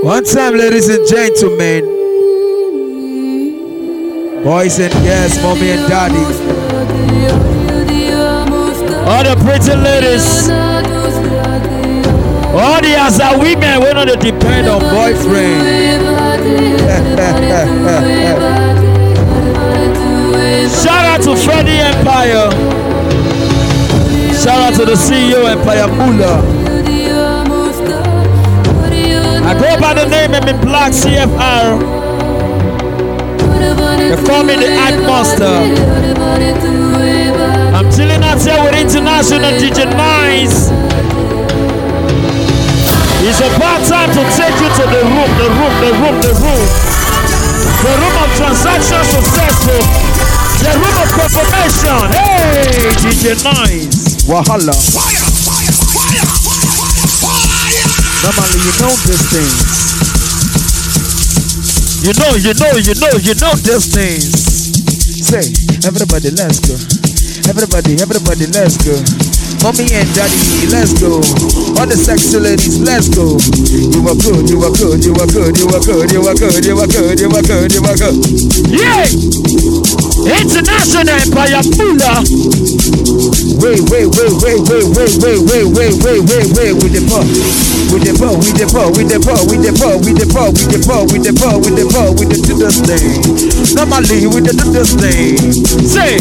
One time, ladies and gentlemen, boys and girls, mommy and daddy, all the pretty ladies, all the other women, we don't depend on boyfriend. Shout out to Freddie Empire. Shout out to the CEO Empire Mula. I go by the name of Black CFR. They call me the Act Monster. I'm chilling out here with international DJ Nice. It's about time to take you to the room of transaction successful. The room of confirmation. Hey, DJ Nice. Wahala. Normally, you know these things. You know these things. Say, everybody, let's go. Everybody, let's go. Mommy and daddy, let's go. All the sexy ladies, let's go. You were good. Yeah! International Empire Mula. Wait. With the ball. We the do this thing. Normally we do this thing. Say.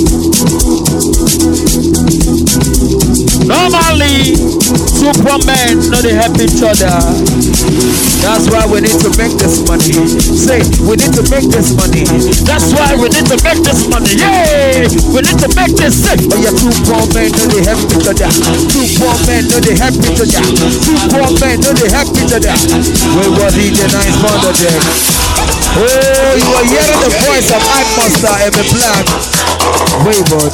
Normally, Superman, no, they help each other. That's why we need to make this money. Say, we need to make this money. That's why we need to make this money. Yay! We need to make this sick. Oh yeah, two poor men, no, they help each other. Two poor men, no, they help each other. Two poor men, no, they help each other. We were DJ Nice Bonder Jack. Oh, you are hearing the voice of Ike Monster and the Black. Wayward.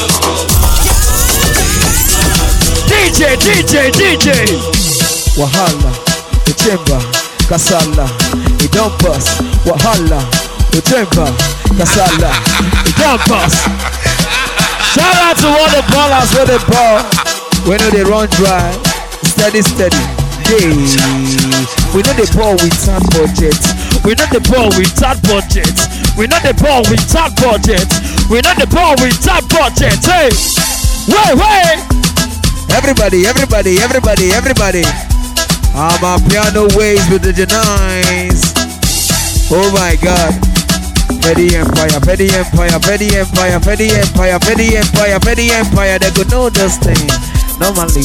DJ. Wahala, the chamber, Kasala, it don't bust. Wahala, the chamber, Kasala, it don't bust. Shout out to all the ballers with the ball. We know they run dry, steady. Hey, we know the ball with tight budget. We know the ball with tight budget. We know the ball with tight budget. We know the ball with tight budget. Hey, wait. Everybody. I'm on piano waves with the Janines. Oh my God. Petty Empire. They could know this thing. Normally.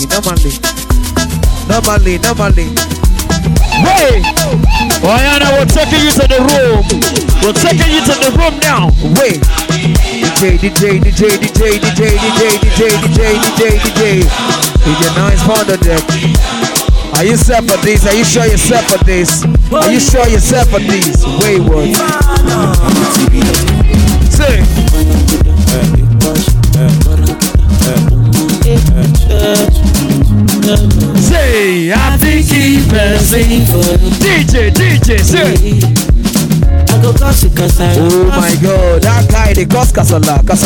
Wait. Oyana, we're taking you to the room. We're taking you to the room now. Wait. DJ. DJ Nice Bonder Deck. Are you set for this? Are you sure you're set for this? Are you sure you're set for this? Wayward. Say. Say, I think he passing for DJ, say. Oh my God, that guy they cause Kasala. We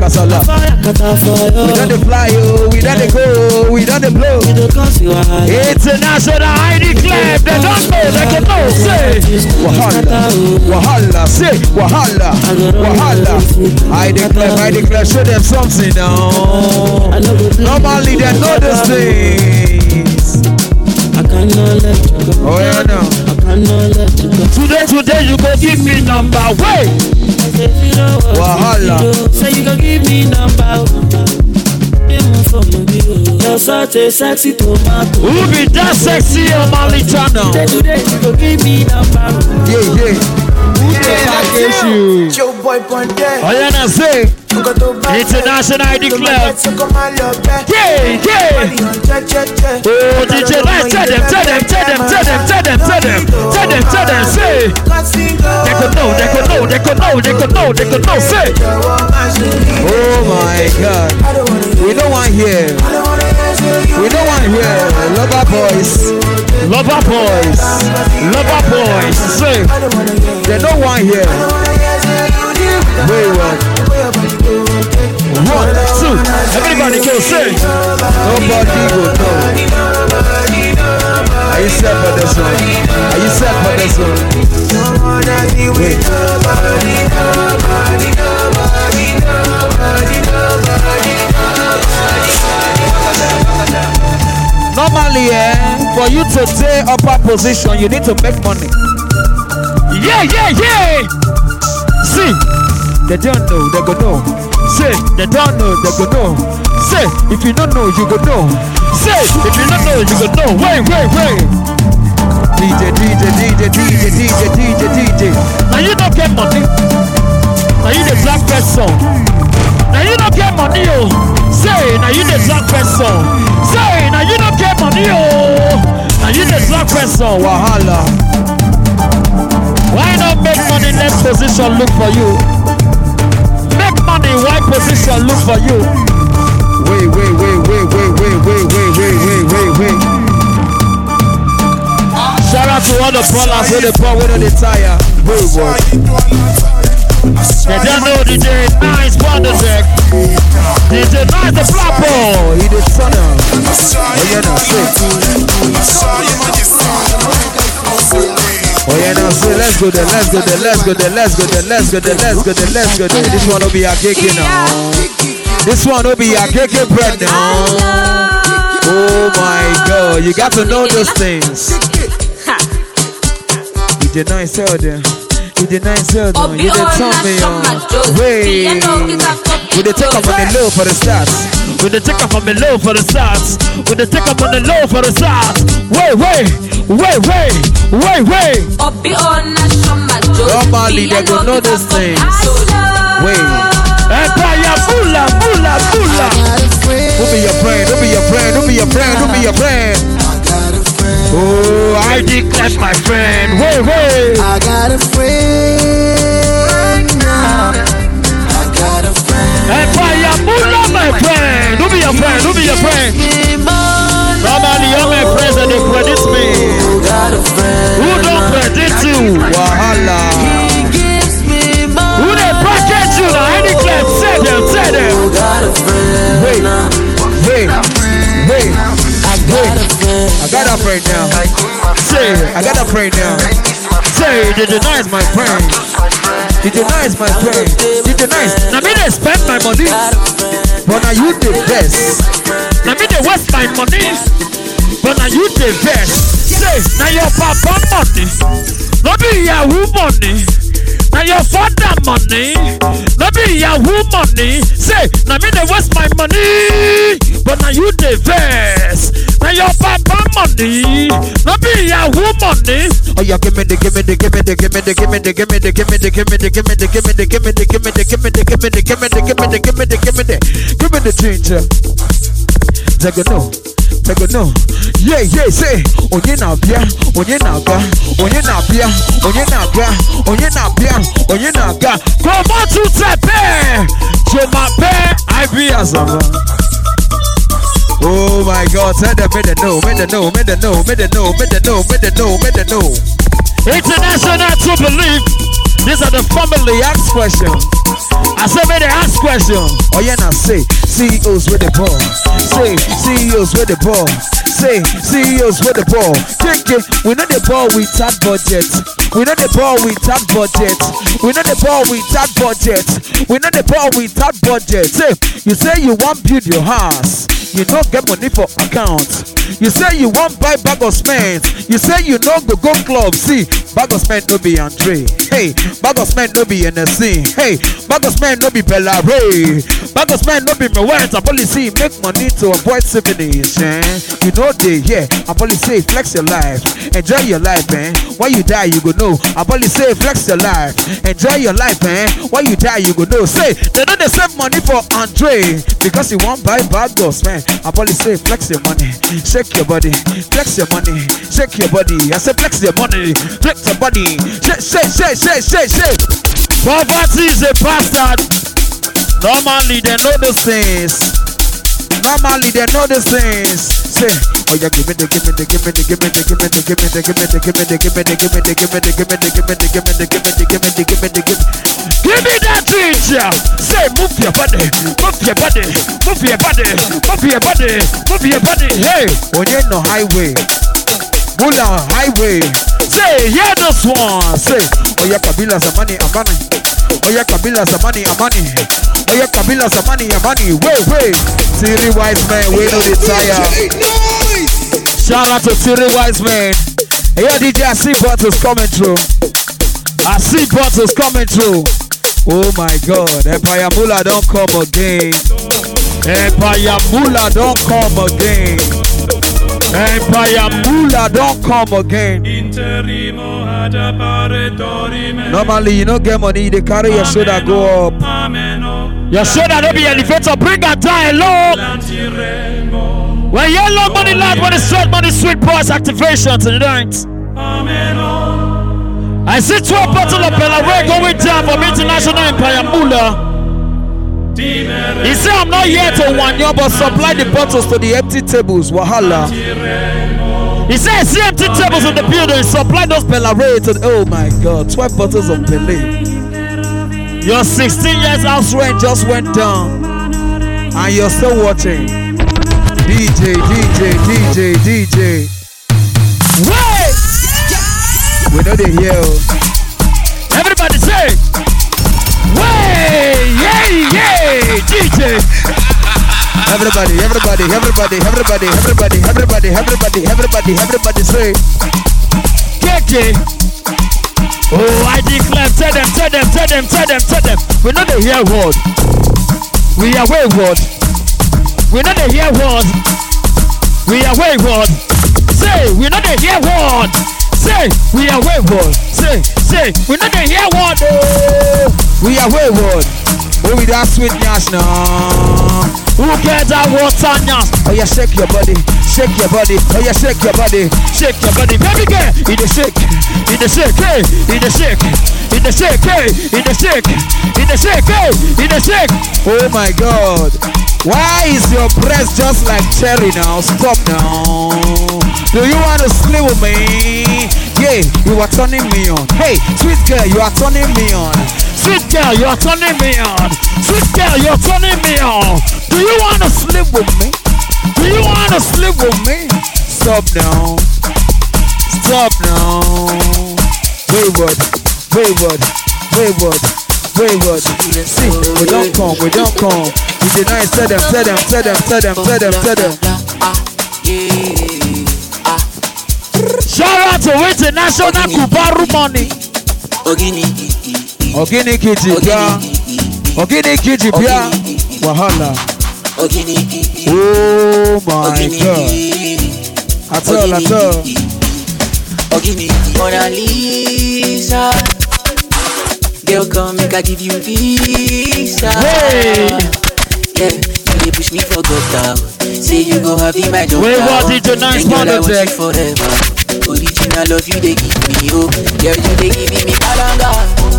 don't fly, we don't go, we don't blow. International ID Club, they don't know, they can know. Say, Wahala, say, Wahala. I declare, show them something now. Normally they know these things. I cannot let you go. Oh yeah, no. I cannot let you go. Today you go give me number. Wait. Wahala. Say you go give me number. You're such a sexy tomato. Who be that sexy on my channel? Today you go give me number. Yeah. Who the package you? Joe boy Ponte. Oh yeah, now say. International ID Club. Yeah. Oh, DJ Nice, tell them. Say. They could know. Say. Oh my God. We don't want here. Lover boys. Say. They don't want here. Wayward. 1, 2, everybody go say. Nobody will know. Are you set for this one? Are you set for this one? Wait. Normally, for you to stay upper position, you need to make money. Yeah. See, they don't know, they go know. Say, they don't know, they go know. Say, if you don't know, you go know. Say, if you don't know, you go know. Wait. DJ. Now you don't get money. Now you the black person. Now you don't get money, oh. Say, now you the black person. Say, now you don't get money, oh. Now you the black person. Wahala. Why not make money? Let position look for you. Make money. Why position look for you? Wait. Shout out to all the ballers with the ball with the tire. They don't know DJ Nice Wonder Deck. DJ Nice the flapper. He the sonner. Oh yeah, now say let's go there. This one will be our cake now. This one will be our cake bread now. Oh my God, you got to know those things. You did not sell them. You did not tell me wait. Would they take up on the low for the stats? Would they take up on the low for the stats? Would they take up on the low for the stats? Wait. Normally they don't know those things. Wait. Empire, bula. Who be your friend? Oh, I declare my friend. Wait. I got a friend now. Empire, bula, my friend. Who be your friend? Normally all my friends and they credit me. Who don't credit you? Wahala. Who they package you now? I declare, say them. Wait. I got a friend now. Say, I got a friend now. Say, did you nice my friend? Did you nice my friend? Did you nice? Now me they spend my money, but now you the best. Now me they waste my money, but now you the best. Say, now your papa money, not be Yahoo money. Now your father money, not be Yahoo money. Say, now me they waste my money, but now you the best. Now your papa money, not be Yahoo money. Oh yeah, give me the ginger. Take a no. Yeah, say, onye na bia. Come on to Tepe. Jomape, I be as a man. Oh my God, tell them, make them know. International to believe. These are the family ask questions. I say, may they ask questions. Oh yeah, now say, CEOs with the ball. Say, CEOs with the ball. Say, CEOs with the ball. We know the ball without budget. We know the ball without budget. Say, you say you want build your house. You don't get money for account. You say you want buy bag of cement. You say you don't go club. See, bag of cement no be Andre. Hey, bag of cement no be NSC. Hey, bag of cement no be Bella Ray. Bag of cement no be my words. I policy make money to avoid syphilis. You know they I policy flex your life. Enjoy your life, man. When you die, you go know. I policy flex your life. Enjoy your life, man. When you die, you go know. Say, they don't save money for Andre because you want buy bag of cement. I policy flex your money. Shake your body, flex your money, shake your body. I say flex your money, flex your body. Shake. Poverty is a bastard. Normally they know those things. Say, oh yeah, give me the give me that teacher. Say, move your body. Hey, when you're in the highway, Mula Highway. Say, hear this one. Say, oh yeah, Kabila Zamani Amani. Oh yeah, Kabila Zamani Amani. Oh yeah, Kabila Zamani Amani. Wait. Siri Wise Man, we know the tire. Shout out to Siri Wise Man. Hey, yeah, DJ, I see bottles coming through. I see bottles coming through. Oh my God, Empire Mula don't come again. Empire Mula don't come again. Empire Mula don't come again. Normally, you don't get money, they carry your shoulder go up. Your shoulder don't be elevator, bring her down low. When yellow money light, when it's sweet boys activation tonight. I see 12 bottles of Bellaway going down from International Empire Mula. He said, I'm not here to one year, but supply the bottles to the empty tables. Wahala. He said, I see empty tables in the building. Supply those Bellaway to. Oh my God, 12 bottles of Bellaway. Your 16 years house rent just went down, and you're still watching. DJ. Wait! We know they hear. Everybody say, way, yeah, DJ. Everybody say, KK. Oh, I declare, tell them. We know they hear word. We are wayward. We know they hear word. We are wayward. Say, we know they hear word. Say, we are wayward. Say, we know they hear word. We are wayward. Oh, with that sweet nash now. Who gets that water nash? Oh, yeah, shake your body. Oh, yeah, shake your body. Baby girl, in the shake. Oh my God. Why is your breast just like cherry now? Stop now. Do you want to sleep with me? Yeah, you are turning me on. Hey, sweet girl, you are turning me on. Sweet girl, you are turning me on. Do you want to sleep with me? Stop now. Wayward. See, we don't come. We deny, tell them. Shout out to International Kubaru money. Ogini Kiji Bia. Wahala. Oh my God. At all. Mona Lisa, girl, come make I give you visa. Hey. Yeah, you push me for God. Say you go have in my job. Wait, what did you nice mother take? Forever. Original love you they give me, oh. Girl, you they giving me kalanga.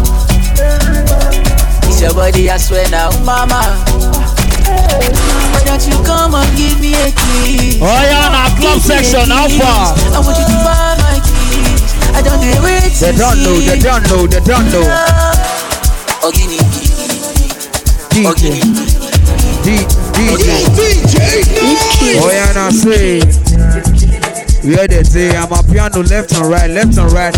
It's your body, I swear now, mama. Why don't you come and give me a kiss? Oh yeah, now club section, how far? I want you to buy my kiss. I don't do it. They don't know. DJ. Oh yeah, now say. We heard it say I'm a piano left and right. Way.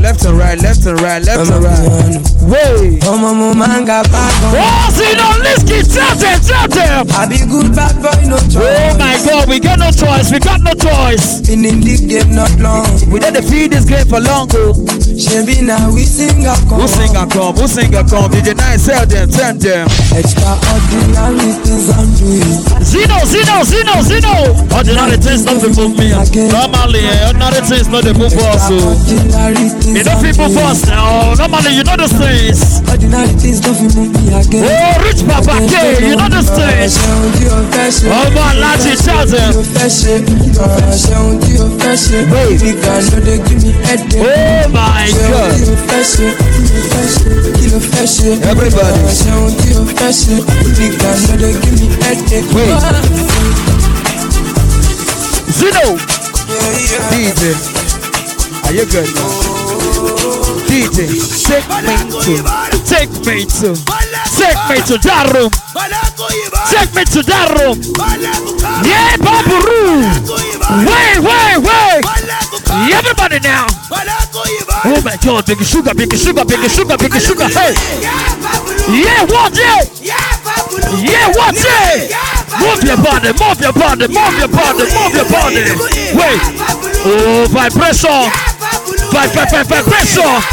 Oh, see no Liski, tell them. I be good bad boy, no choice. Oh my God, we got no choice. Been in this game not long. We didn't feed this game for long, though. Shabby now we sing a come. Who sing a come? DJ Nice, tell them. Extraordinary things I'm doing. Zeno. Ordinary things not to move me. Normally, ordinary things not to move us. You know people first now. Normally, you know the things. Ordinary things don't move me again. Oh, Rich Papa K, you know the things. Oh, man, Lachi, tell them. Oh, my God. Everybody. Wait. Zeno. DJ. Are you good now? DJ, take me to that room. Yeah, Babu. Wait. Everybody party now. Oh my God, big sugar, big sugar, big sugar, big sugar. Hey. Yeah, what? Yeah. Yeah, what? Yeah. Move your body, move your body, move your body, move your body. Wait. Oh, vibration. Vibration.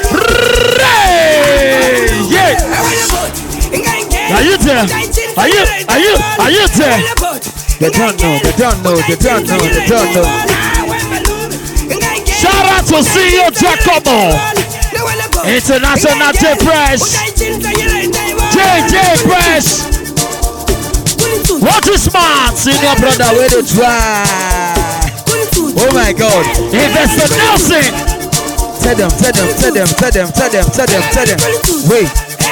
Yeah. Are you there? Are you there? They don't know. Shout out to CEO Giacomo, International J Press, JJ Press. What is smart? Senior brother, where they try. Oh my God. Investor Nelson. Tell them. Wait.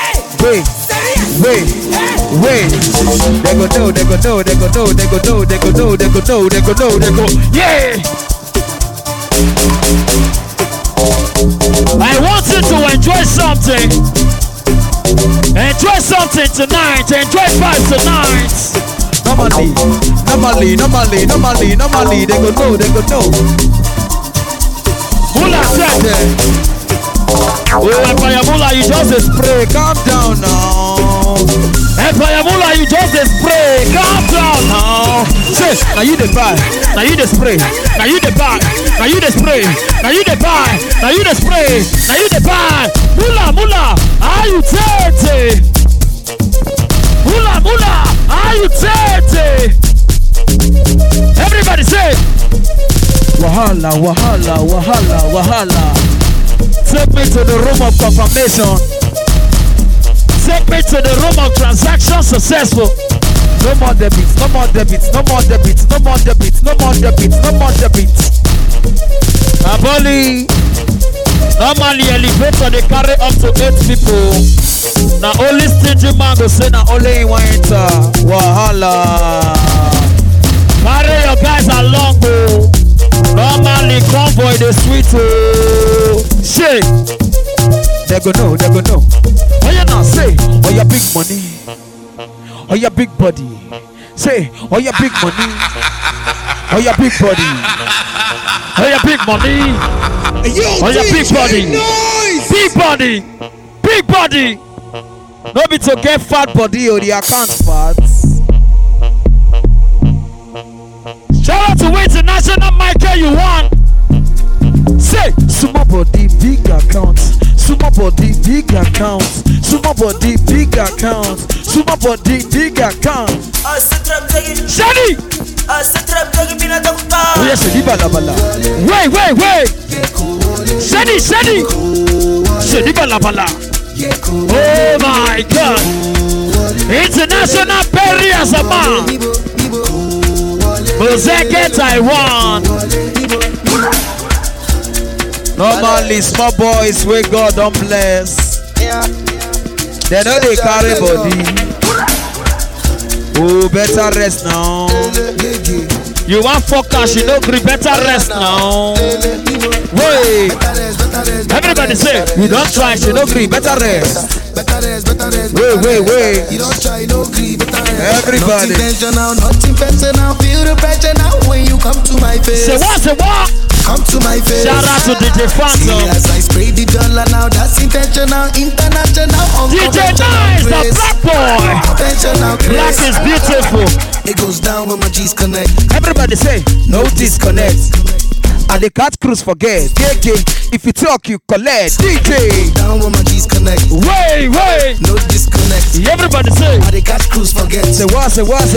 They go know. Yeah. I want you to enjoy something. Enjoy something tonight. Enjoy vibes tonight. Normally. They go know. Mula said. Oh, Empire Mula, you just a spray. Calm down now. Empire Mula, you just a spray. Calm down now. Say, now you the buy. Now you the spray. Now you the buy. Now you the spray. Now you the buy. Now you the spray. Now you the buy. Mula, are you dirty? Mula, are you dirty? Everybody say, Wahala. Take me to the room of confirmation. Take me to the room of transaction successful. No more debits. Aboli. Normally elevator they carry up to 8 people. Now only stingy man go say now only one enter. Wahala. Carry your guys along, bro. Normally convoy the sweet. Shit. They go know. Oh you now say, oh your big money. Oh your big body. Say, oh your big money. Oh your big body. Oh your big money. Oh your big body. Big body. No be to get fat body or the account fat. Shout out to International Michael you want. Say, small body, big account. Small body, big account. Small body, big account. Small body, big account. Shady! Oh yes, Shady Balabala. Wait. Shady Balabala. Oh my God. International Perry as a man. Mozeke Taiwan. Normally small boys where God don't bless. They know they carry body. Oh, better rest now. You want focus, you know, better rest now. Wait. Everybody say, you don't try, you know, better rest. Wait. You don't try, no grief. Everybody. Nothing personal. Feel the pressure now when you come to my face. Say what? Come to my face. Shout out to DJ Fanto. As I spray the dollar now, that's intentional, international. DJ Nice, the black boy. Black is beautiful. It goes down when my G's connect. Everybody say, no disconnect. And the cat cruise forget. DJ, if you talk, you collect. DJ. Down when my G's connect. Wait. No disconnect. Everybody say. And the cat cruise forget. Say what?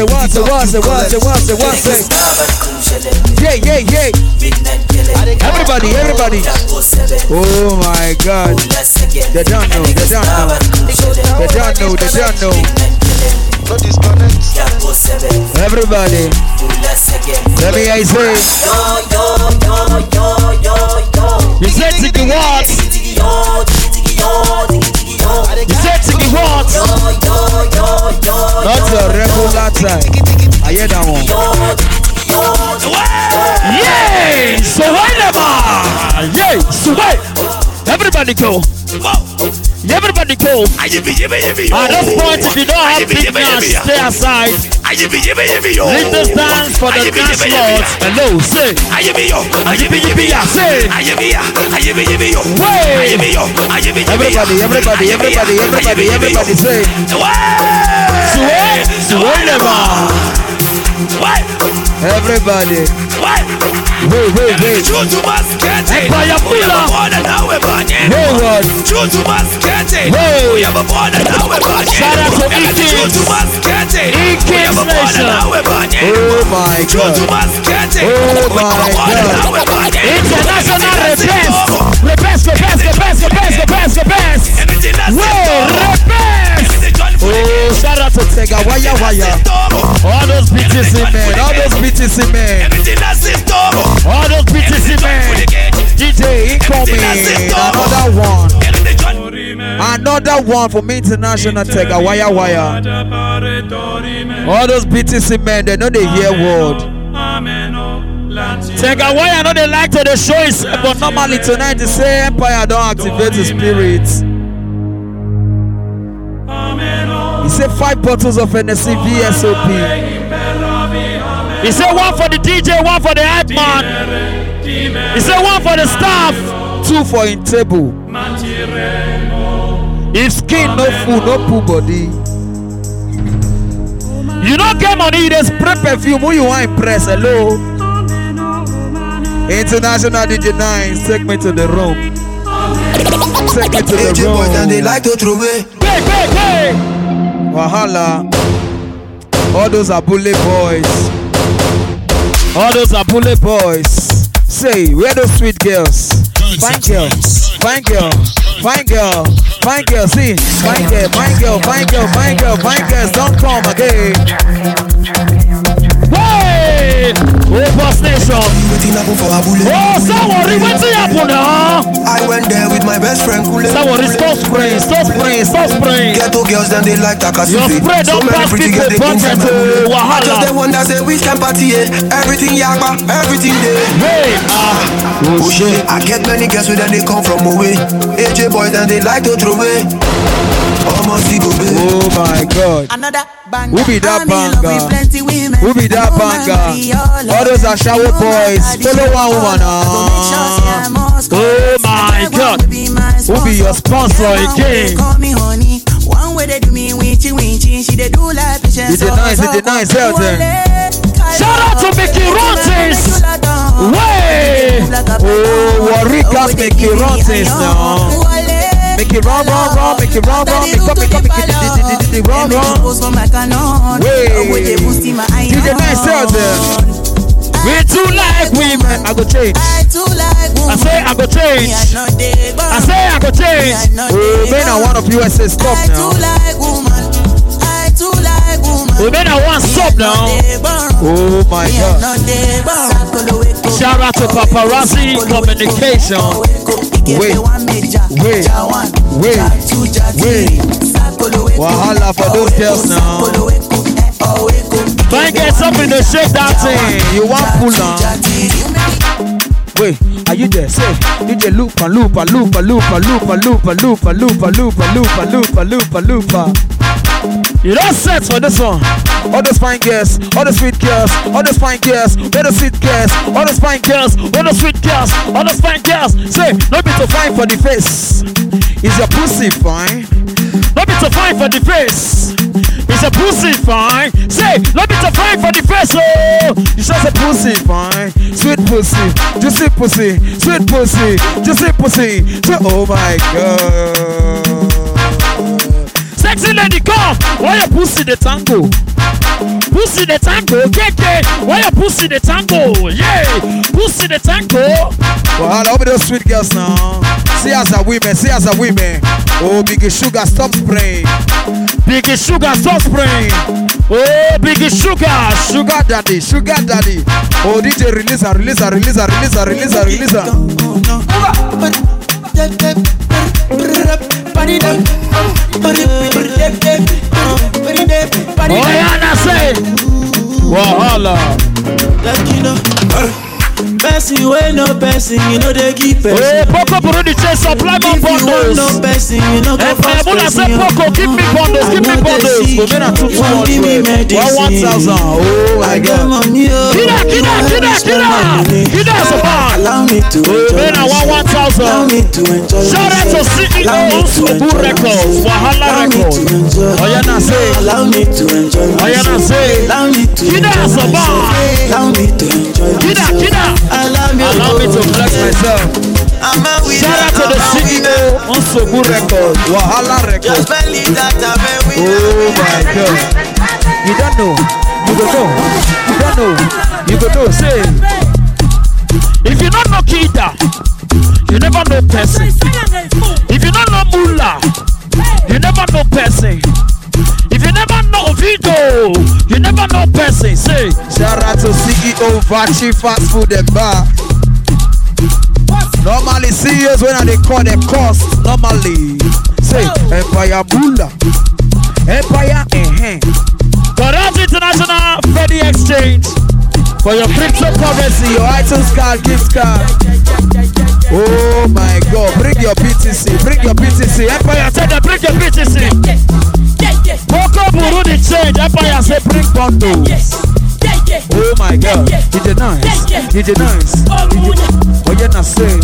Yeah. Everybody. Oh my God. They don't know. No disconnect. Everybody. Let me hear you say. You said Tiki what? You said Tiki what? Not a regular time. I hear that one. Yay! So why never? Yay! So why? Everybody go. Everybody go. At this point, if you don't have big dance, stay aside. Lead this dance for the dance lords. Hello, say. Say. Everybody say. Everybody. Wait. Empire Pula. Forward. Shout out to E-Kings Nation. Oh my God. International repest. Oh, shout out to Tega Waya. All those BTC men. All those BTC men. DJ incoming. Another one from International Tega Waya. All those BTC men, they know they hear word. Tega Waya know they like to the show is, but normally tonight they say Empire don't activate the spirits. He said 5 bottles of NSC VSOP. He said 1 for the DJ, 1 for the hype man. He said 1 for the staff, 2 for in table. If skin no food, no poo body. You don't get money, you just spray perfume. Who you want to impress? Hello. International DJ 9, take me to the room. Take me to the room. And they like to throw away. Hey. Wahala. All those are bullet boys. Say, where those sweet girls? Fine girl. See, fine girls don't come again. Hey! Boss Nation. Oh, someone, what's happening now? I went there with my best friend. Someone, stop spraying. Ghetto girls, then they like Takasufi. Your spray don't pass people budget to Wahala. I just the one that say we can party, everything yakba, everything there. Hey, oh shit, I get many girls with them, they come from away. AJ boys, and they like to throw away. Oh my God. Who be that banger? All those are shower boys. Follow one woman. Oh my God. Who be your sponsor again? It's nice, shout out to Mickey Rontis. Way. Oh, Warriors Mickey Rontis now. Make it wrong. Make it wrong. Wait. DJ Nice tells them. We too like women. I go change. I say I go change. Oh, man, I want of USA stop now. Oh, man, I want stop now. Oh my God. Shout out to Paparazzi Communication. Wait. Wahala for those girls now. Try get something to shake that thing. You want pull now. Wait, are you there? Say, DJ loopa. You don't set for this one. All those fine girls, all the sweet girls, all those fine girls, all the sweet girls, all those fine girls, all the sweet girls, all those fine girls. Say, no be to fine for the face. Is your pussy fine? No be to fine for the face. Is your pussy fine? Say, no be to fine for the face. Oh, you just a pussy fine, sweet pussy, juicy pussy, sweet pussy, juicy pussy. So, oh my God. Sexy lady, come. Why you pussy the tango? Pussy the tango, KK. Why you pussy the tango? Yeah, pussy the tango. Well, all those sweet girls now. See as a women. Oh, Biggie Sugar, stop spraying. Biggie Sugar, stop spraying. Oh, Biggie Sugar daddy. Oh, DJ release her. Oh, yeah, say, Wahala. Person wey no person, you know they give person. Oh, Poco Burundi say supply more If you want bundles. no person, you know go fast Muna say person. Poco, give me bundles, give me bundles. Go men are 200. 1,000. Oh my God. Kida supply. Allow me to enjoy Men are myself. 1,000. Allow me to enjoy Shout out to CEO Unstoppable Records, Wahala Records. Oyana say, allow me to enjoy Oyana myself. say, Allow me to Kida enjoy supply. myself. Allow me to enjoy myself. Allow me to flex myself. I'm a winner. Shout out to the CEO Unstoppable Records, Wahala Records. Just believe that I'm a winner. Oh my God. You don't know. You go know. You don't know. You go know. Say. If you don't know Kida, you never know person. If you don't know Mula, you never know person. If you never know Vido, you never know person. Say. Shout out to CEO Vachi Fast Food and Bar. Normally CEOs when they call the cost. Normally. Say Empire Mula. Empire Corrupt International Freddy Exchange for your cryptocurrency, your iTunes card, gift card. Oh my God, bring your BTC, bring your BTC. Empire said that bring your BTC. Poco Burundi change. Empire said bring bundle. Oh my God, you did nice, you did nice. Oh yeah, now say.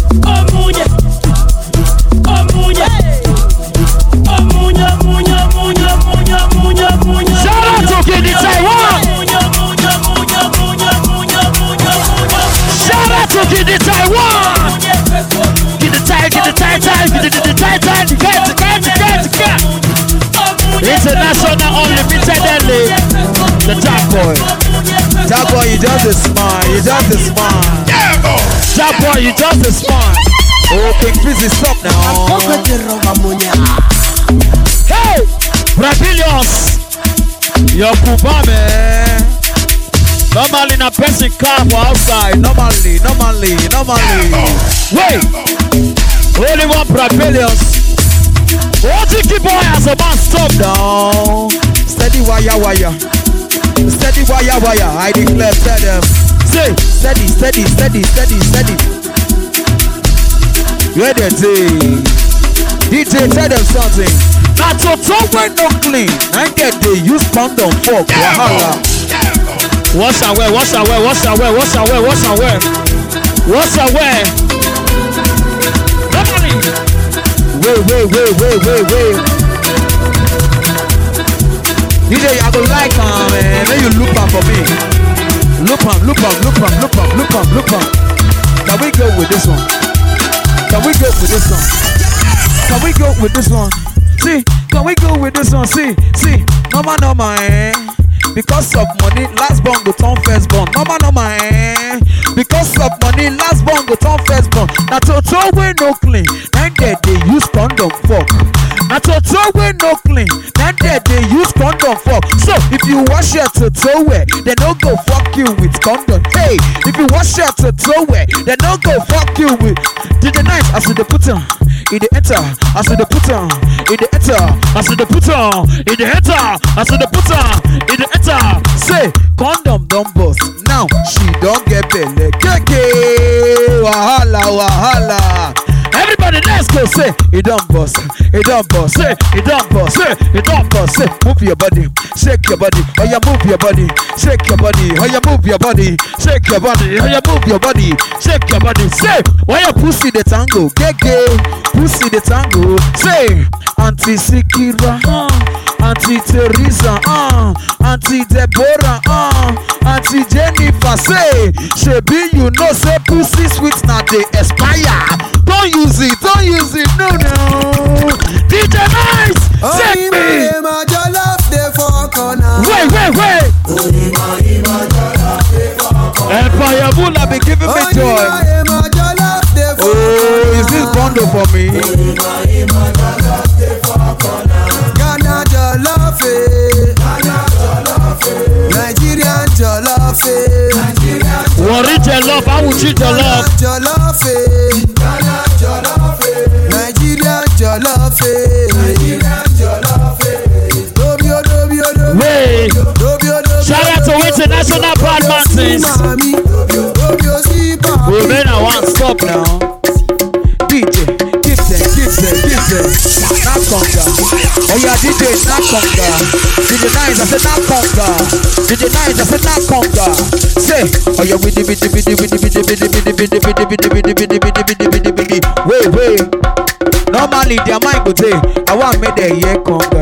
Shout out to Kidi Taiwan. Shout out to Kidi Taiwan. Kidi Taiwan. Get. International Unlimited LA. The Jack Boy. Jack Boy, you just a smile. You just a smile. Jack Boy, you just a smile. Oh, King Fizzy, stop now. Hey, Brazilians. Your Cuba, man. Normally, na person car for outside. Normally. Wait. Only one Brazilians. What you keep boy as a man stop down. Steady wire. Steady wire. I declare steady. Say steady. Where they say? DJ tell them something. Now to talk when no clean. I get they use condom for wahala. Wash away. Normally. Wait. DJ, I go like man. Then you look up for me. Look up. Can we go with this one? See, can we go with this one? See, normal, eh? Because of money, last born go turn first born. Normal, eh? Because of money, last born go turn first born. Now to throw away no clean, and they use condom fuck. Now to throw away no clean, and they use condom fuck. So if you wash your to throw away, they no go fuck you with condom. Hey, if you wash your to throw away, they no go fuck you with. Did the night as they put on, in the enter, as they put on, in the enter, as they put on, in the enter, as they put on, in the enter. Say condom don't bust. Now she don't get belly. Keke, wahala. Everybody, let's go. Say it don't bust. Say it don't bust. Say move your body, shake your body. Oh yeah, move your body, shake your body. Oh yeah, move your body, shake your body. Oh yeah, move your body, shake your body. Say why your pussy the tango? Keke, pussy the tango. Say Auntie Sikira, Auntie Teresa, Auntie Deborah, Auntie Jennifer. Say shebi you know say pussy sweet now they expire. Don't use it, no. DJ Nice, take me. Wait. Empire Mula be giving me joy. Oh, is this bundle for me? Ghana jollof, Nigerian jollof, Warri jollof, Awuchi jollof, Nigerian jollof, Wait, shout out to International Bad Mountains. Oh man, I want stop now. DJ, give them. Not conga. Oh yeah, DJ, not conga. DJ Nice, I said not conga. DJ Nice, I said not conga. Say, oh yeah, with the. Wait. Normally, their mind go say, I want me there, yeah, conga.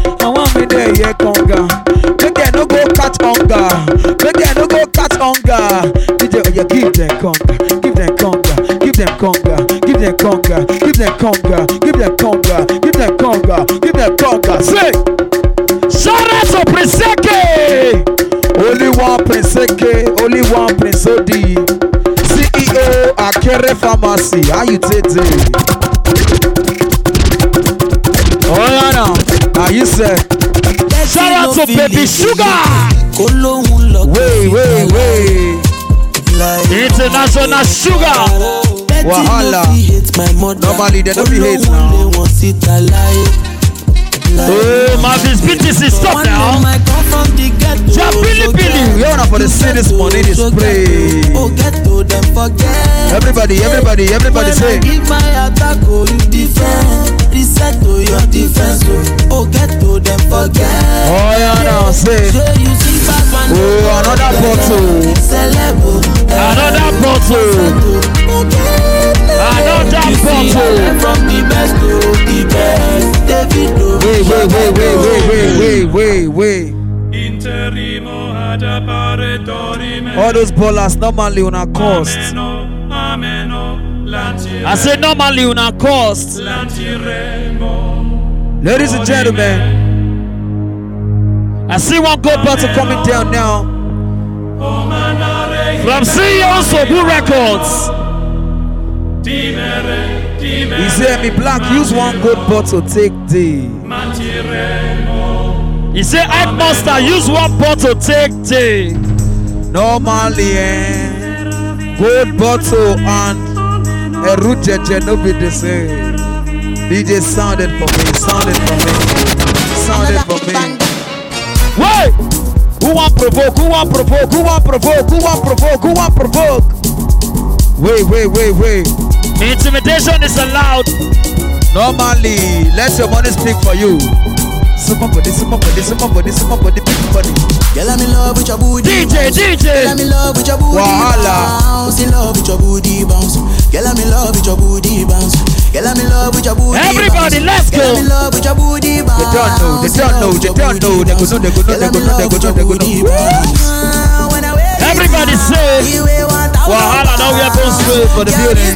Make them no go catch hunger. DJ, oh yeah, give them conga. Say, shout out to Preseke. Only one Prince Odi. CEO Akere Pharmacy. How you take it? Oh yeah, now. How you say? Shout out to Baby Sugar. Wait. International Sugar. Wahala. Normally they don't be hate now. Oh, Marvin's BTC, stop now. Billy. We are for the city's money this spray. Everybody say. Reset to your defense. Oh, get to them forget. Oh, yeah, now say. Oh, another bottle. From the best to the best. Wait. All those ballers normally on a cost. I said normally on a cost. Ladies and gentlemen, I see one gold bottle coming down now from CEOs of Blue Records. He said, me black, use one gold bottle, take day. He said, I monster, use one bottle, take day. Normally, gold bottle and a root no be the same. DJ sounded for me. Wait! Who want provoke? Wait. Intimidation is allowed. Normally, let your money speak for you. Somebody, big body. Girl, I'm in love with your booty. DJ. Girl, I'm in love with your booty. Bounce. In love with your booty bounce. Girl, I'm in love with your booty bounce. Girl, I'm in love with your booty. Everybody, let's go. Girl, I'm in love with your booty bounce. They don't know. They go know. Everybody say, Wahala, now we are going straight for the building.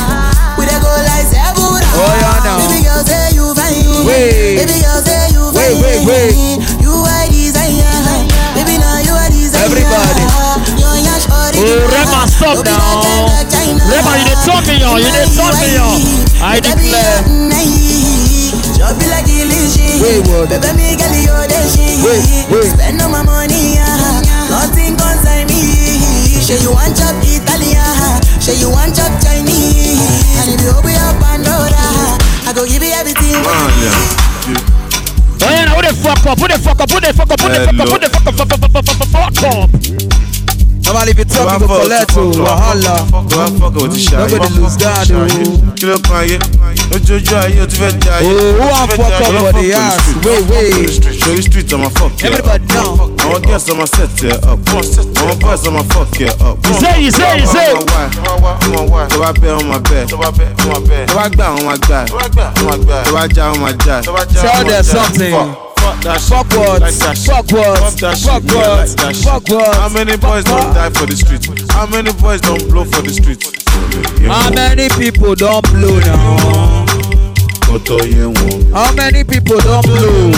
Oh yeah, now. Baby girl say you fine. Wait. Wait. You are desire. Baby now you are desire. Everybody. Oh, Rema, stop now. Rema, you didn't talk me on. I declare. Wait, what? Wait. Spend all my money, nothing concern me. Say you want chop Italian, say you want chop Chinese. And if you open up Pandora, I go give you everything. Oh yeah, now who the fuck up? Normally if you talk, you go collect to Wahala. Nobody lose that. Who want fuck up for the ass? Wait. Everybody down. I want guess on my set here up. I want boys on my fuck here up. You say. Do I bet on my bed? Do I down on my guy? Do I down on my guy? Tell them something. Fuck words. How many boys don't die for the streets? How many boys don't blow for the streets? How many people don't blow now? How many people don't blow?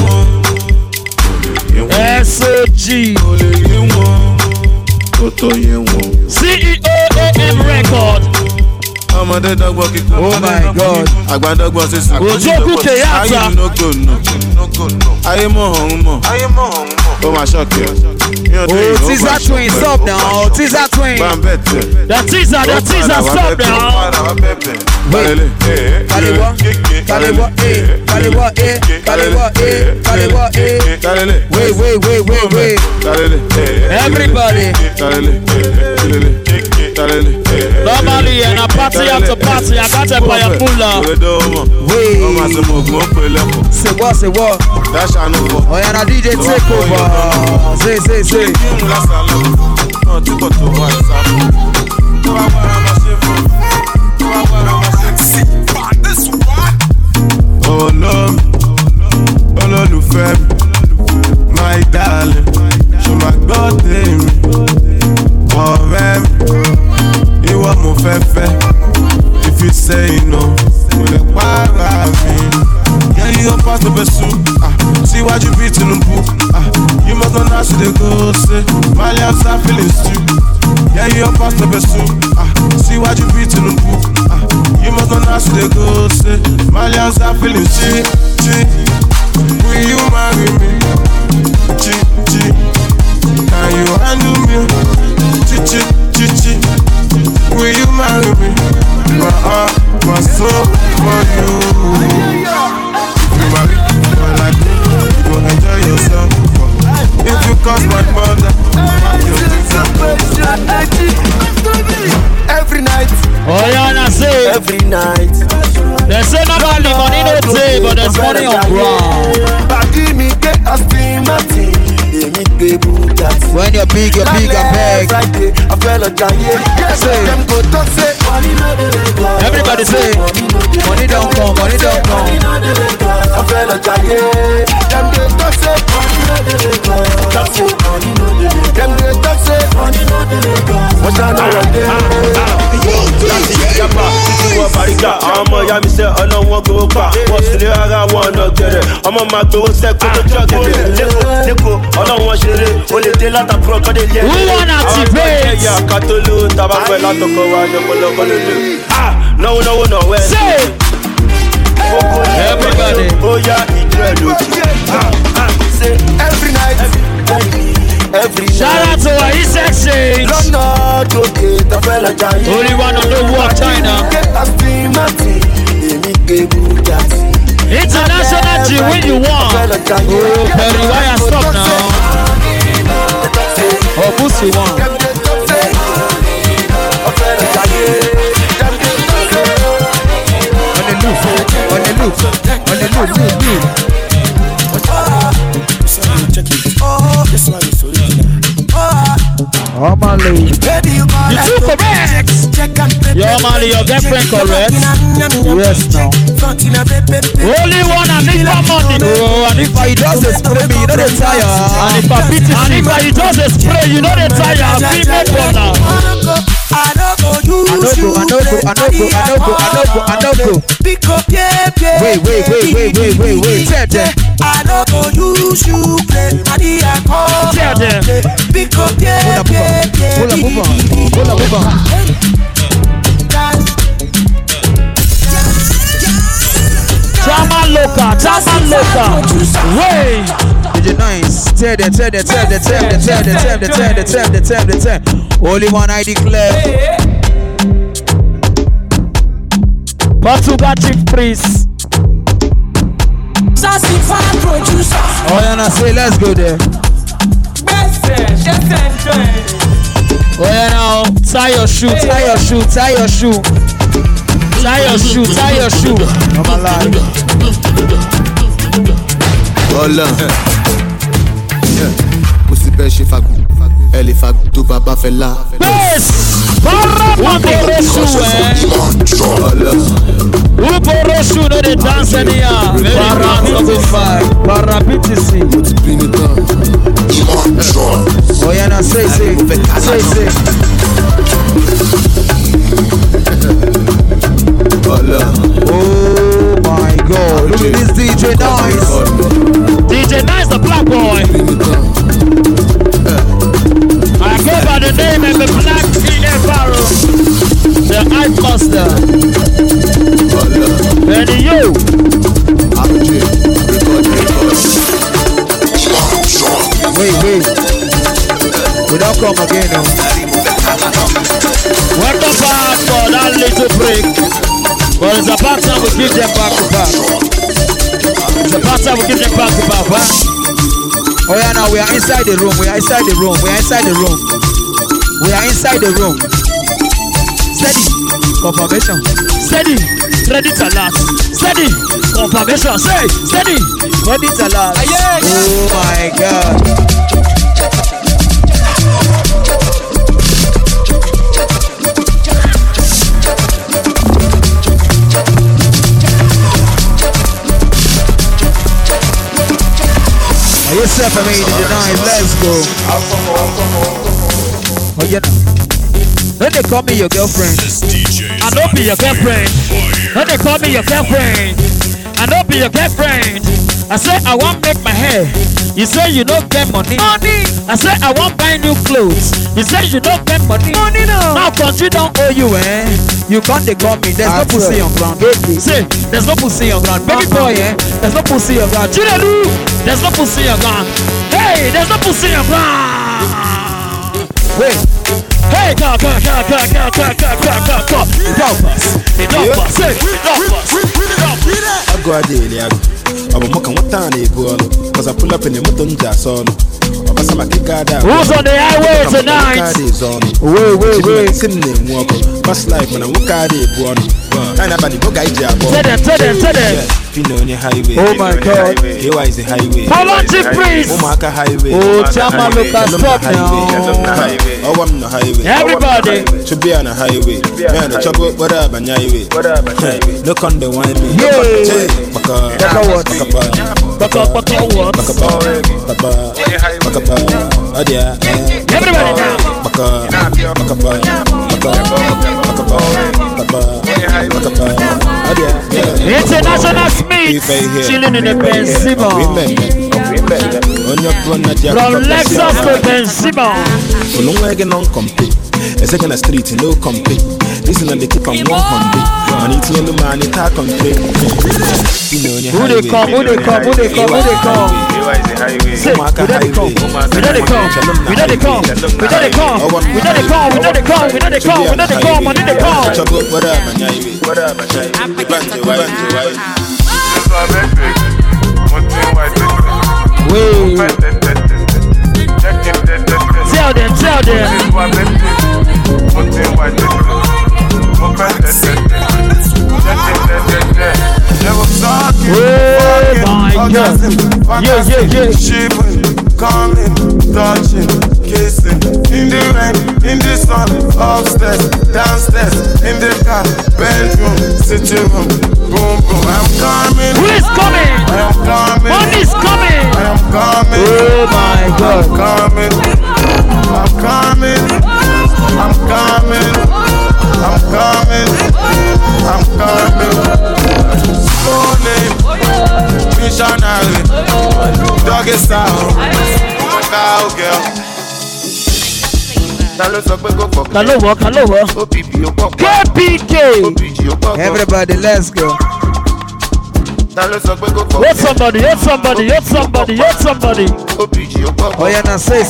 SOG CEO AM Record. Oh my God. Ojoku Keyata. Oh my shock here. Oh, Teaser Twin, stop now. Teaser Twin. The teaser, stop now. Wait. Wait. Everybody. Normally, in a party after party, I got a fire puller. Say what? Oh yeah, now DJ take over. Say. Oh no, olólùfẹ́ mi, my darling, ṣo ma gbọ́ tèmi, ọ̀rẹ́ mi, ìwọ mo fẹ́ fẹ́, if you say no, mo lè para mi. Yeah, you go pass the pursue, see what you be Tinubu, you must not know they go say, my lips are feelings too. Yeah, you go pass the pursue, see what you be Tinubu, you must not know they go say, my lips are feelings too. Will you marry me? Can you handle me? Will you marry me? My heart, my soul for you. If you marry my life, you gon' enjoy yourself. If you cost my mother, every night. Oh yeah, I say Every night. they say not only money no day, but there's money on ground. When you're big, I beg. Everybody say, money don't come. ọmọ ìyá mi sẹ́ ọlọ́wọ́n gbowó pa wọ́n sì lé ara wọn ọ̀nà gẹ̀rẹ̀ ọmọ máa gbowó sẹ́kù tó jọ gẹ̀dẹ̀ lẹ́kọ̀ọ́ ọlọ́wọ́n ṣeré ó lè dé látàkùrọ̀ kọ́dé lé àwọn ẹ̀yà kátóló tàbá fẹ́ látọkọ wa ní ọ̀pọ̀lọpọ̀ lóde náwó náwó ẹ̀ Everybody. ó yá ìjọ ẹ̀ lókè Every night. Shout out to our East Exchange. Only one on the walk, China. International G when you want. Oh, Perry, why I stop now? Oh, Pussy one. On the loop. This one is original. Oh, Mali. You too correct. Yo, Mali, your girlfriend correct? Yes, now. Only one and if I'm money. Oh, and if I does the spray me, you know they tire. And if I beat it, and if I does the spray, you know they tire. I feel no brother. I don't go. Wait. Tell them. I don't go use you play. Tell them. Pull up. Chama loca. Way. DJ Nice. Tell them. Only one I declare. Portugal chief priest. Oh, yeah, now say, let's go there. Oh yeah, now tie your shoe. I'm alive. Hola. Pussy belle chez Fagou. Elle est Fagou, tout papa fait là. Uporosu no dey dance anyhow. Parapitisi. Oh yeah, now say. Oh my God! Look at this DJ Nice. DJ Nice, the black boy. I go by the name of the Black DJ Pharaoh, the Hype Master. Benny you. Wait. We don't come again now. Welcome back for that little break. But it's about time we give them back to back. Oh yeah, now we are inside the room. confirmation. Steady, ready to last. Steady, confirmation. Say, steady, ready to last. Oh my God. Yourself, I mean, the 9, let's go. Oh, you know. When they call me your girlfriend, I don't be your girlfriend. When they call me your girlfriend, I don't be your girlfriend. I say I want make my hair. You say you don't get money. I say I want buy new clothes. You say you don't get money. Now country don't owe you, eh? You can't they call me. There's no pussy on ground. Say there's no pussy on ground. Baby boy, eh? There's no pussy on ground. Chidelu, there's no pussy on ground. Hey, there's no pussy on ground. Wait. Hey, go. Help us. Hey, help us. I go a daily. I'm walking what time they go because I pull up in the mountain solo. Who's on the highway tonight? Wait. Fast life when I walk out it, tell them. Oh my God. Here is the highway. Volunteer please. Oh, Chama, look at stop now. Oh, I'm the highway. Everybody should be on the highway. Man, the trouble, what up, and highway. Look on the wine. International Smith chilling in the Benzema. From Lexus to Benzema. For long way non compete. A second street no compete. Listen and they keep on 100. I need to know man it can't compete. Who they come? Say, who they come? We Tell them. Oh my God. Yeah. Shipping, calling, touching, kissing. In the rain, in the sun, upstairs, downstairs, in the car, bedroom, sitting room, boom, boom. I'm coming. Who is coming? I am coming. Money's coming. I am coming. Oh my God. I'm coming. I'm coming. I'm coming. I'm coming. I'm coming. Name, missionary, doggy style, cowgirl. Hello. KPK. Everybody, let's go. Hit somebody. Oh yeah, now say.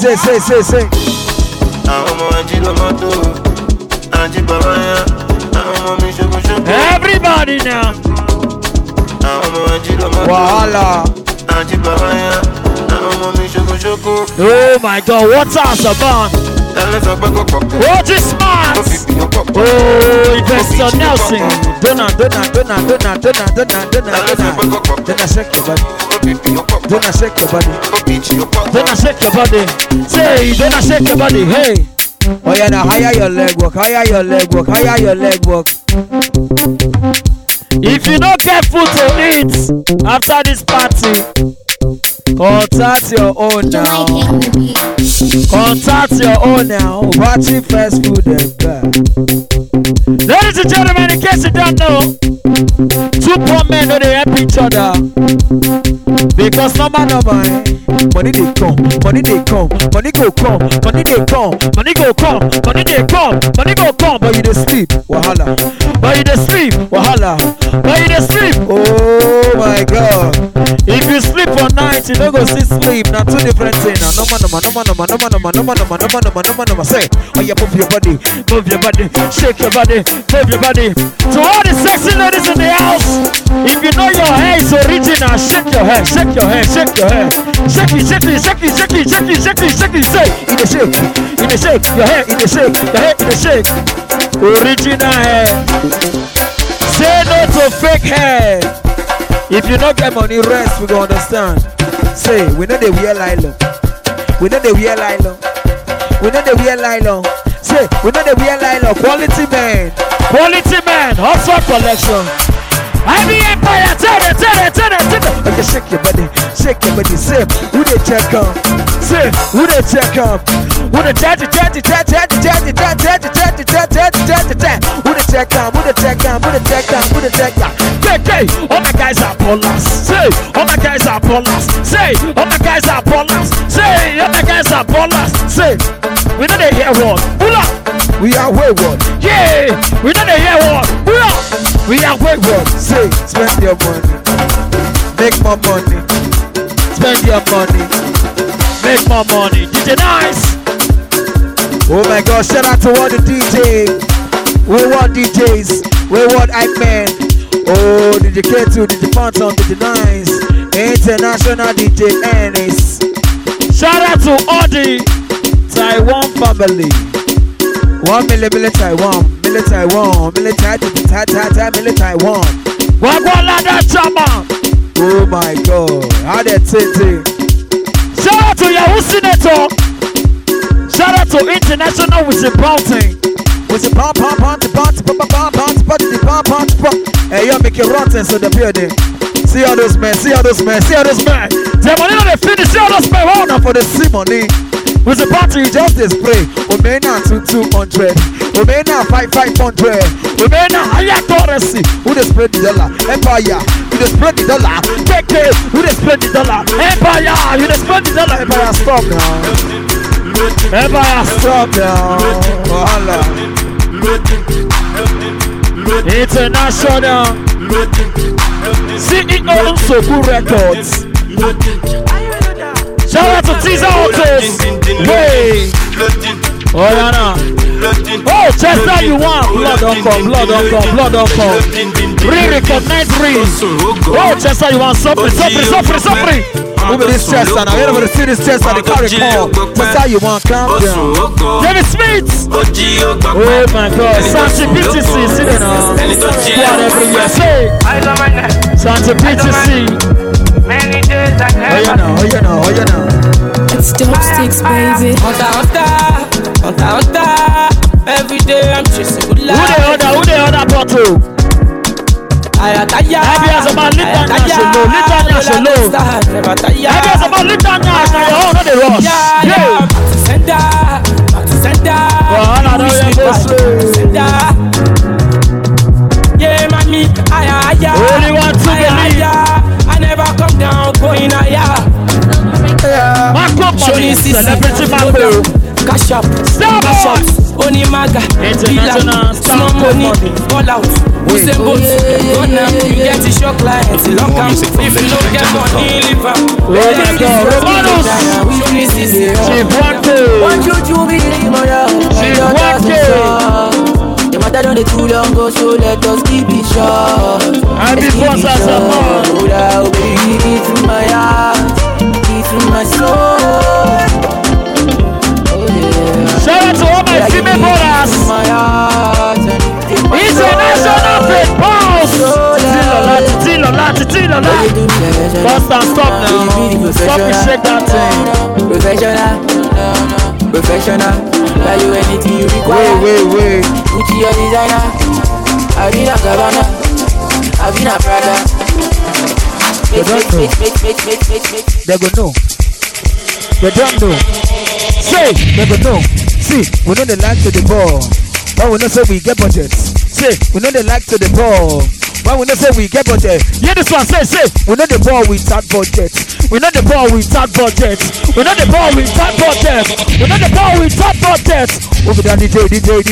Everybody now. Wahala. Oh my God, what's us about? What is smart? Oh, Investor Nelson. Donna, shake your body. Donna, shake your body. Say, Donna, shake your body. Hey. Oh yeah, now higher your leg walk. If you don't get food to eat after this party, contact your own now. Watching fast food and God. Ladies and gentlemen, in case you don't know, two poor men know they help each other. Because number, money they come, money go come, money go come, but you dey sleep, wahala. Oh my God. If you sleep for night, you don't go see sleep. Now two different things. Now no man. Say, oh yeah, move your body, shake your body, move your body. To all the sexy ladies in the house, if you know your hair is original, shake your hair. Shake it. Say, in the shake, your hair in the shake. Original hair. Say no to fake hair. If you don't get money, rest, we go understand. Say, we know they wear nylon. We know they wear nylon. We know they wear nylon. Say, we know they wear nylon. Quality man. Quality man. Hustle collection. I be Empire. Tell it. Okay, shake your body. Say, who they check on? Say, who they check on? Who they check on? Who they check on? Hey, all my guys are ballers. Say, all my guys are ballers. Say, all my guys are ballers. Say, all my guys are ballers. Say, we know they hear what? We are wayward. Yeah, we know they hear what? We are wayward. Say, spend your money. Make more money. Spend your money. Make more money. DJ Nice. Oh my God, shout out to all the DJs. We want DJs. We want hype man. Oh, DJ K2, DJ Phantom, DJ Nice, International DJ Ennis. Shout out to all the Taiwan family. 1 million Taiwan, million Taiwan, million Taiwan. Wagwalada Chama. Oh my God, how they take. Shout out to Yahoo Senator. Shout out to International with the Bounty. With the pump. Hey, yo, make it rotten so the building. See all those men. Them money not they finish. See all those men. Hold on for the see money. With the party, just display. Omena 200. Omena 500. Omena higher currency. Who they spread the dollar? Empire. Who they spread the dollar? KK. Who they spread the dollar? Empire. You they spread the dollar. Empire stop now. Empire stop now. Voila. International CEO Soku Records. Shout out to Tiza Autos. Hey. Oh, Yana. Oh, Chester, you want blood don't come. Re-recognize Reese. Oh, Chester, you want suffering. Who be this Chester now? You never see this Chester, the carry call. Chester, you want calm down. David Smith. Oh my God. Santi PTC, see them now. Squad everywhere. Say. Santi PTC. Oh, you know. It's dope sticks, baby. Hunter. Every day I'm chasing good life. Who the other bottle? Litania Shalom. Yeah, mommy, only one to believe. I never come down, going higher. Celebrity Marco. Cash up, Oni Maga, International Small money, all out. We say both, you get the shock clients. Long come, if you don't get money, live up. Romanos, the matter done too long ago, so let us keep it short. And before Sassamon, baby, it's in my heart, it's in my soul. Shout out to all my female brothers. International Fred Boss. Till a lot. Bust and stop now. Stop and shake that thing. Professional. Value anything you require. Wait. Gucci your designer. Avina Gabbana. Avina Prada. They go know. They don't know. Say, they go know. See, we know they like to the ball. But we know say we get budgets. Say, we know they like to the ball. But we know say we get budget. Yeah, this one say, we know the ball without budget. We know the ball without budget. We know the ball without budget. We know the ball without budget. Over there, DJ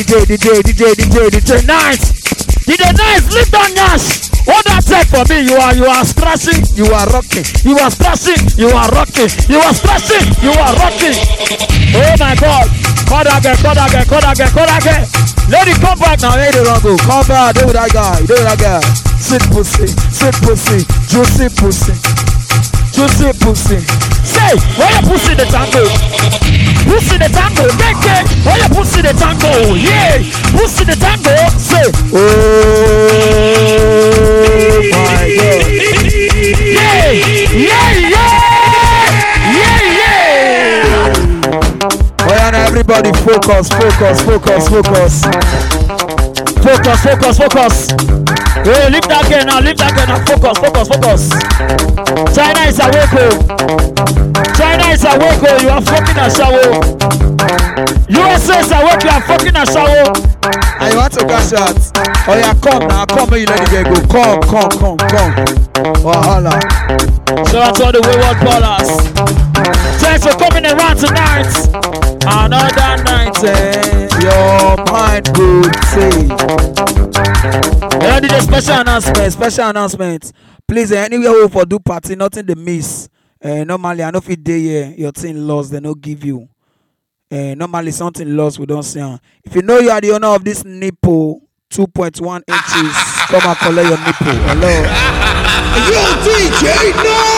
Nice. DJ Nice, lift on Nash. What that take for me? You are scratching, you are rocking. You are scratching, you are rocking. You are scratching, you are rocking. Oh my God. Call again. Let it come back now. Hey, they don't go. Come back. Do that guy. Sweet pussy. Juicy pussy. Say, where you pussy the tango? Pussy the tango. Where you pussy the tango? Yeah. who's in the tango? Say, oh my God. Yeah, yeah, yeah, yeah, yeah. Oh yeah, now everybody focus. Hey, leave that girl now, focus. China is awake, you are fucking a shower. USA is awake, you are fucking a shower. And you want to cash out? Oh yeah, come, you let the girl go. Come. Wahala. So that's all the wayward ballers. Thanks for coming around tonight. Another night, your mind would say. I did a special announcement. Please, anywhere we for do party, nothing they miss. Normally, I know if it day here, your thing lost, they don't give you. Normally, something lost, we don't see. If you know you are the owner of this nipple, 2.1 inches, come and collect your nipple. Hello. Yo, DJ, no!